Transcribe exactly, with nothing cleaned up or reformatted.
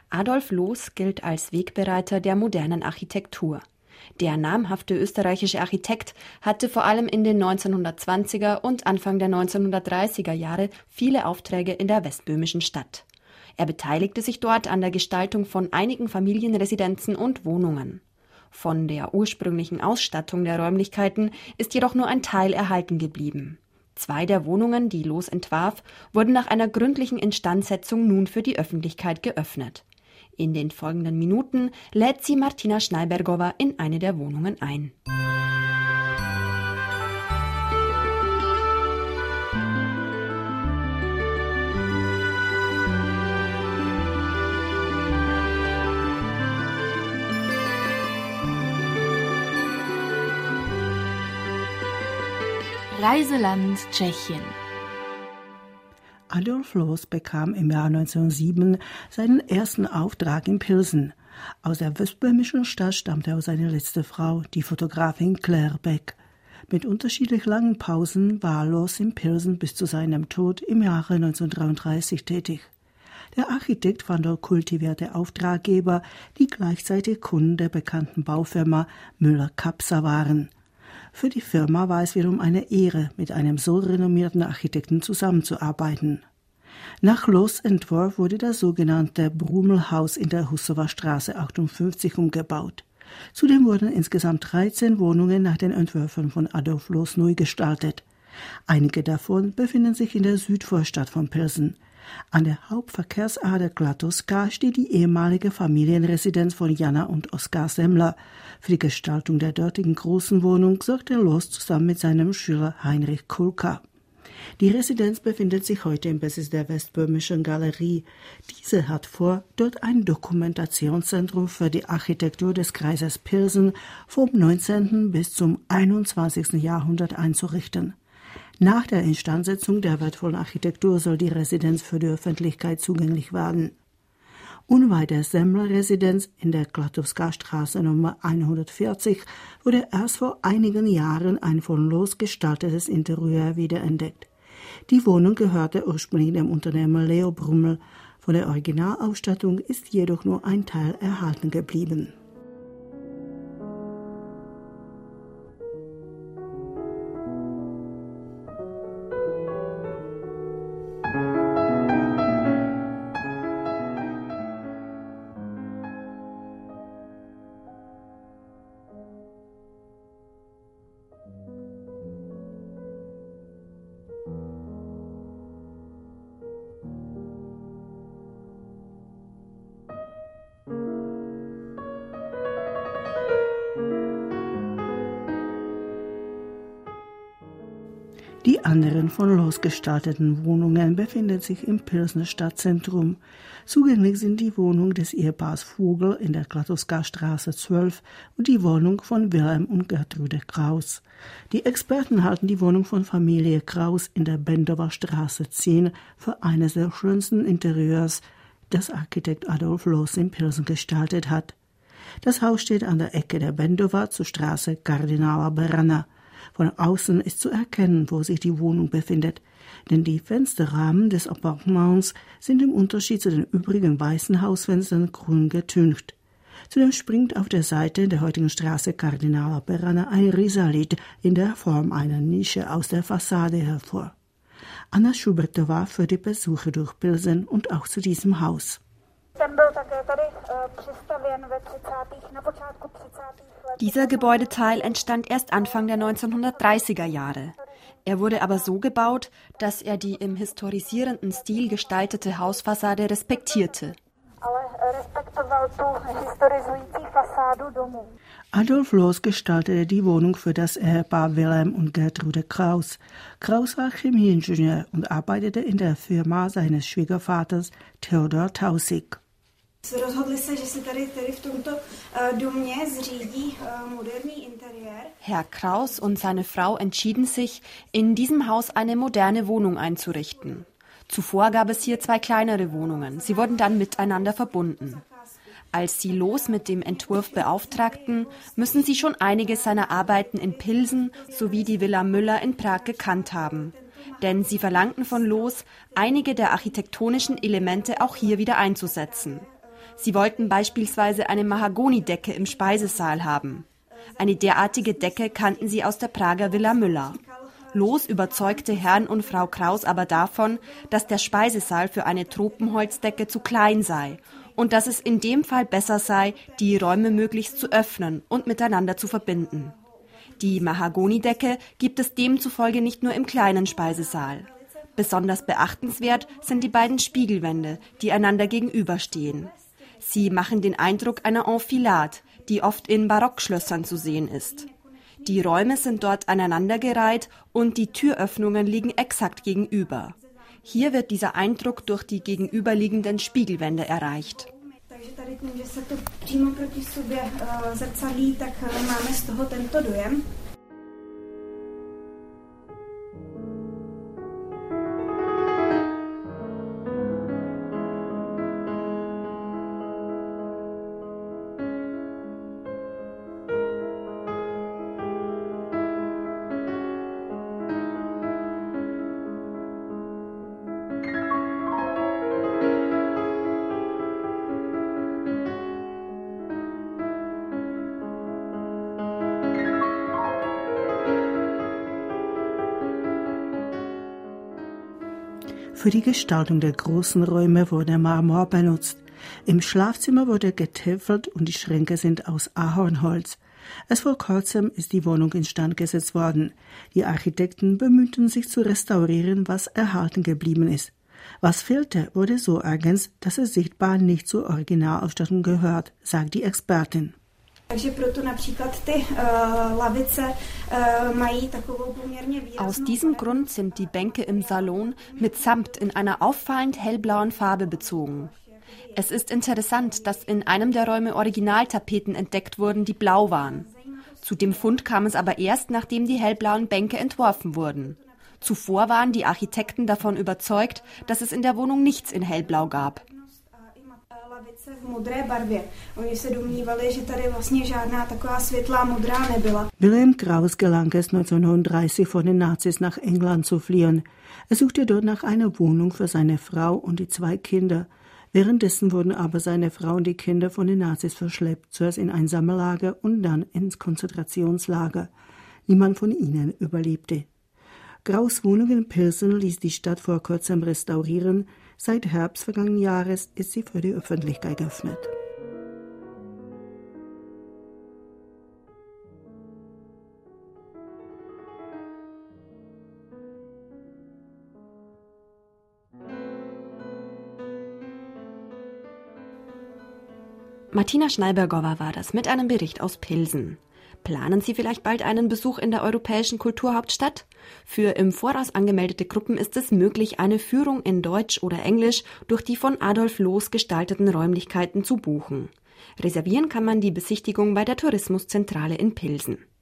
Adolf Loos gilt als Wegbereiter der modernen Architektur. Der namhafte österreichische Architekt hatte vor allem in den neunzehnhundertzwanziger und Anfang der neunzehnhundertdreißiger Jahre viele Aufträge in der westböhmischen Stadt. Er beteiligte sich dort an der Gestaltung von einigen Familienresidenzen und Wohnungen. Von der ursprünglichen Ausstattung der Räumlichkeiten ist jedoch nur ein Teil erhalten geblieben. Zwei der Wohnungen, die Loos entwarf, wurden nach einer gründlichen Instandsetzung nun für die Öffentlichkeit geöffnet. In den folgenden Minuten lädt sie Martina Schneibergova in eine der Wohnungen ein. Reiseland Tschechien. Adolf Loos bekam im Jahr neunzehnhundertsieben seinen ersten Auftrag in Pilsen. Aus der westböhmischen Stadt stammte auch seine letzte Frau, die Fotografin Claire Beck. Mit unterschiedlich langen Pausen war Loos in Pilsen bis zu seinem Tod im Jahre neunzehnhundertdreiunddreißig tätig. Der Architekt fand dort kultivierte Auftraggeber, die gleichzeitig Kunden der bekannten Baufirma Müller-Kapser waren. Für die Firma war es wiederum eine Ehre, mit einem so renommierten Architekten zusammenzuarbeiten. Nach Loos' Entwurf wurde das sogenannte Brummelhaus in der Hussower Straße achtundfünfzig umgebaut. Zudem wurden insgesamt dreizehn Wohnungen nach den Entwürfen von Adolf Loos neu gestaltet. Einige davon befinden sich in der Südvorstadt von Pilsen. An der Hauptverkehrsader Klatowska steht die ehemalige Familienresidenz von Jana und Oskar Semmler. Für die Gestaltung der dortigen großen Wohnung sorgte Loos zusammen mit seinem Schüler Heinrich Kulka. Die Residenz befindet sich heute im Besitz der Westböhmischen Galerie. Diese hat vor, dort ein Dokumentationszentrum für die Architektur des Kreises Pilsen vom neunzehnten bis zum einundzwanzigsten Jahrhundert einzurichten. Nach der Instandsetzung der wertvollen Architektur soll die Residenz für die Öffentlichkeit zugänglich werden. Unweit der Semmler-Residenz in der Klatowska Straße Nummer hundertvierzig wurde erst vor einigen Jahren ein von Loos gestaltetes Interieur wiederentdeckt. Die Wohnung gehörte ursprünglich dem Unternehmer Leo Brummel. Von der Originalausstattung ist jedoch nur ein Teil erhalten geblieben. Die anderen von Loos gestalteten Wohnungen befinden sich im Pilsener Stadtzentrum. Zugänglich sind die Wohnung des Ehepaars Vogel in der Klatowska Straße zwölf und die Wohnung von Wilhelm und Gertrude Kraus. Die Experten halten die Wohnung von Familie Kraus in der Bendower Straße zehn für eines der schönsten Interieurs, das Architekt Adolf Loos in Pilsen gestaltet hat. Das Haus steht an der Ecke der Bendower zur Straße Kardinala Beranna. Von außen ist zu erkennen, wo sich die Wohnung befindet, denn die Fensterrahmen des Appartements sind im Unterschied zu den übrigen weißen Hausfenstern grün getüncht. Zudem springt auf der Seite der heutigen Straße Kardinala Beranna ein Risalit in der Form einer Nische aus der Fassade hervor. Anna Schubertová für die Besuche durch Pilsen und auch zu diesem Haus. Dieser Gebäudeteil entstand erst Anfang der neunzehnhundertdreißiger Jahre. Er wurde aber so gebaut, dass er die im historisierenden Stil gestaltete Hausfassade respektierte. Adolf Loos gestaltete die Wohnung für das Ehepaar Wilhelm und Gertrude Kraus. Kraus war Chemieingenieur und arbeitete in der Firma seines Schwiegervaters Theodor Tausig. Herr Kraus und seine Frau entschieden sich, in diesem Haus eine moderne Wohnung einzurichten. Zuvor gab es hier zwei kleinere Wohnungen. Sie wurden dann miteinander verbunden. Als sie Loos mit dem Entwurf beauftragten, müssen sie schon einige seiner Arbeiten in Pilsen sowie die Villa Müller in Prag gekannt haben. Denn sie verlangten von Loos, einige der architektonischen Elemente auch hier wieder einzusetzen. Sie wollten beispielsweise eine Mahagonidecke im Speisesaal haben. Eine derartige Decke kannten sie aus der Prager Villa Müller. Loos überzeugte Herrn und Frau Kraus aber davon, dass der Speisesaal für eine Tropenholzdecke zu klein sei und dass es in dem Fall besser sei, die Räume möglichst zu öffnen und miteinander zu verbinden. Die Mahagonidecke gibt es demzufolge nicht nur im kleinen Speisesaal. Besonders beachtenswert sind die beiden Spiegelwände, die einander gegenüberstehen. Sie machen den Eindruck einer Enfilade, die oft in Barockschlössern zu sehen ist. Die Räume sind dort aneinandergereiht und die Türöffnungen liegen exakt gegenüber. Hier wird dieser Eindruck durch die gegenüberliegenden Spiegelwände erreicht. Für die Gestaltung der großen Räume wurde Marmor benutzt. Im Schlafzimmer wurde getäfelt und die Schränke sind aus Ahornholz. Erst vor kurzem ist die Wohnung instand gesetzt worden. Die Architekten bemühten sich zu restaurieren, was erhalten geblieben ist. Was fehlte, wurde so ergänzt, dass es sichtbar nicht zur Originalausstattung gehört, sagt die Expertin. Aus diesem Grund sind die Bänke im Salon mit Samt in einer auffallend hellblauen Farbe bezogen. Es ist interessant, dass in einem der Räume Originaltapeten entdeckt wurden, die blau waren. Zu dem Fund kam es aber erst, nachdem die hellblauen Bänke entworfen wurden. Zuvor waren die Architekten davon überzeugt, dass es in der Wohnung nichts in hellblau gab. Wilhelm Kraus gelang es neunzehnhundertdreißig von den Nazis nach England zu fliehen. Er suchte dort nach einer Wohnung für seine Frau und die zwei Kinder. Währenddessen wurden aber seine Frau und die Kinder von den Nazis verschleppt, zuerst in ein Sammellager und dann ins Konzentrationslager. Niemand von ihnen überlebte. Kraus' Wohnung in Pilsen ließ die Stadt vor kurzem restaurieren. Seit Herbst vergangenen Jahres ist sie für die Öffentlichkeit geöffnet. Martina Schneibergowa war das mit einem Bericht aus Pilsen. Planen Sie vielleicht bald einen Besuch in der europäischen Kulturhauptstadt? Für im Voraus angemeldete Gruppen ist es möglich, eine Führung in Deutsch oder Englisch durch die von Adolf Loos gestalteten Räumlichkeiten zu buchen. Reservieren kann man die Besichtigung bei der Tourismuszentrale in Pilsen.